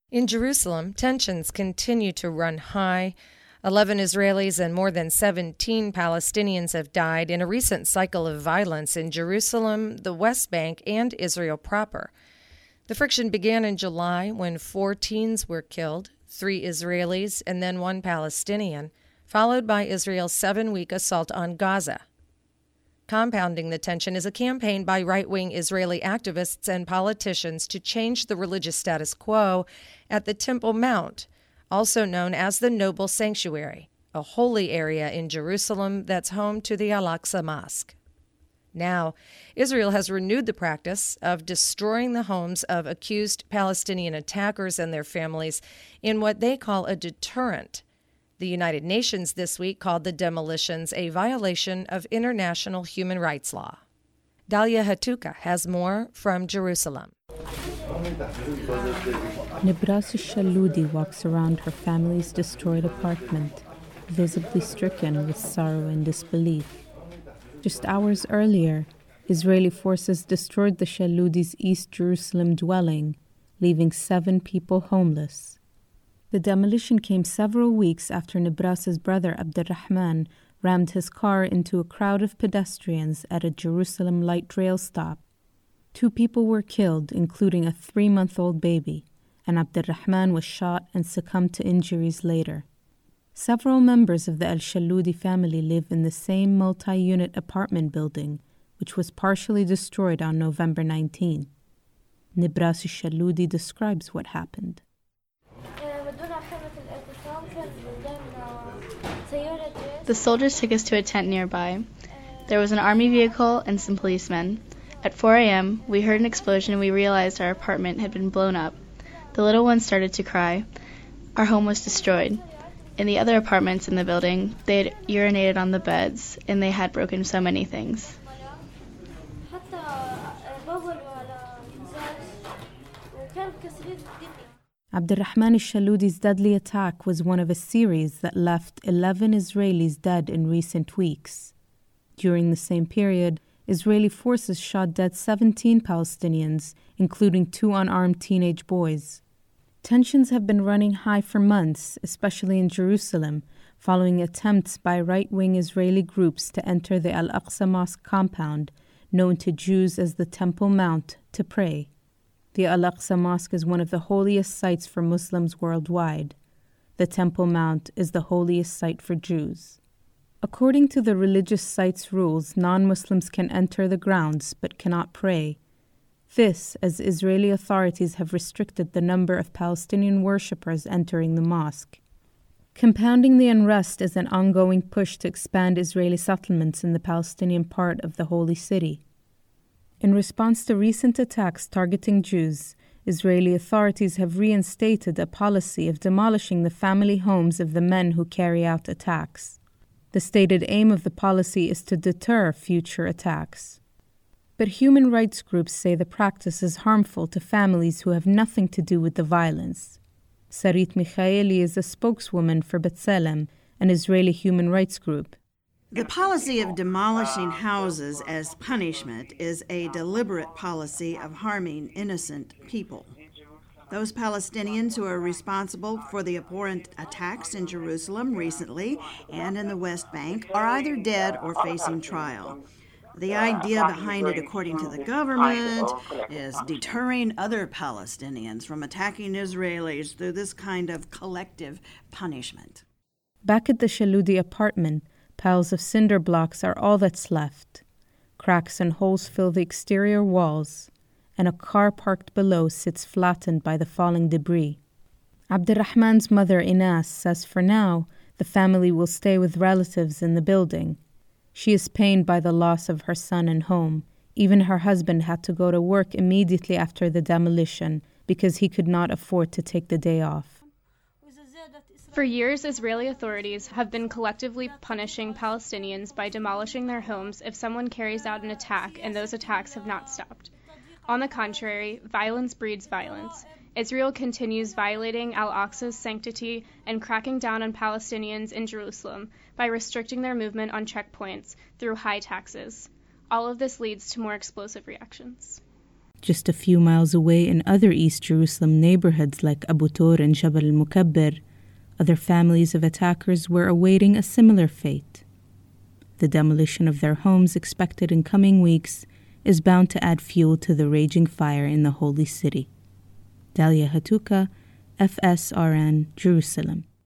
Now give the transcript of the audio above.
In Jerusalem, tensions continue to run high. 11 Israelis and more than 17 Palestinians have died in a recent cycle of violence in Jerusalem, the West Bank, and Israel proper. The friction began in July when 4 teens were killed, 3 Israelis and then 1 Palestinian, followed by Israel's 7-week assault on Gaza. Compounding the tension is a campaign by right-wing Israeli activists and politicians to change the religious status quo at the Temple Mount, also known as the Noble Sanctuary, a holy area in Jerusalem that's home to the Al-Aqsa Mosque. Now, Israel has renewed the practice of destroying the homes of accused Palestinian attackers and their families in what they call a deterrent. The United Nations this week called the demolitions a violation of international human rights law. Dalia Hatuka has more from Jerusalem. Nebras Shaloudi walks around her family's destroyed apartment, visibly stricken with sorrow and disbelief. Just hours earlier, Israeli forces destroyed the Shaloudis' East Jerusalem dwelling, leaving 7 people homeless. The demolition came several weeks after Nebras's brother Abdurrahman rammed his car into a crowd of pedestrians at a Jerusalem light rail stop. 2 people were killed, including a 3-month-old baby, and Abdurrahman was shot and succumbed to injuries later. Several members of the Al-Shaloudi family live in the same multi-unit apartment building, which was partially destroyed on November 19. Nebras Shaloudi describes what happened. The soldiers took us to a tent nearby. There was an army vehicle and some policemen. At 4 a.m., we heard an explosion and we realized our apartment had been blown up. The little one started to cry. Our home was destroyed. In the other apartments in the building, they had urinated on the beds and they had broken so many things. Abdurrahman al-Shaloudi's deadly attack was one of a series that left 11 Israelis dead in recent weeks. During the same period, Israeli forces shot dead 17 Palestinians, including 2 unarmed teenage boys. Tensions have been running high for months, especially in Jerusalem, following attempts by right-wing Israeli groups to enter the Al-Aqsa Mosque compound, known to Jews as the Temple Mount, to pray. The Al-Aqsa Mosque is one of the holiest sites for Muslims worldwide. The Temple Mount is the holiest site for Jews. According to the religious site's rules, non-Muslims can enter the grounds but cannot pray. This, as Israeli authorities have restricted the number of Palestinian worshippers entering the mosque. Compounding the unrest is an ongoing push to expand Israeli settlements in the Palestinian part of the Holy City. In response to recent attacks targeting Jews, Israeli authorities have reinstated a policy of demolishing the family homes of the men who carry out attacks. The stated aim of the policy is to deter future attacks. But human rights groups say the practice is harmful to families who have nothing to do with the violence. Sarit Michaeli is a spokeswoman for B'Tselem, an Israeli human rights group. The policy of demolishing houses as punishment is a deliberate policy of harming innocent people. Those Palestinians who are responsible for the abhorrent attacks in Jerusalem recently and in the West Bank are either dead or facing trial. The idea behind it, according to the government, is deterring other Palestinians from attacking Israelis through this kind of collective punishment. Back at the Shaloudi apartment, piles of cinder blocks are all that's left. Cracks and holes fill the exterior walls, and a car parked below sits flattened by the falling debris. Abdurrahman's mother, Inas, says for now, the family will stay with relatives in the building. She is pained by the loss of her son and home. Even her husband had to go to work immediately after the demolition because he could not afford to take the day off. For years, Israeli authorities have been collectively punishing Palestinians by demolishing their homes if someone carries out an attack, and those attacks have not stopped. On the contrary, violence breeds violence. Israel continues violating Al-Aqsa's sanctity and cracking down on Palestinians in Jerusalem by restricting their movement on checkpoints through high taxes. All of this leads to more explosive reactions. Just a few miles away in other East Jerusalem neighborhoods like Abu Tor and Jabal al-Mukabbir, other families of attackers were awaiting a similar fate. The demolition of their homes expected in coming weeks is bound to add fuel to the raging fire in the Holy City. Dalia Hatuka, FSRN, Jerusalem.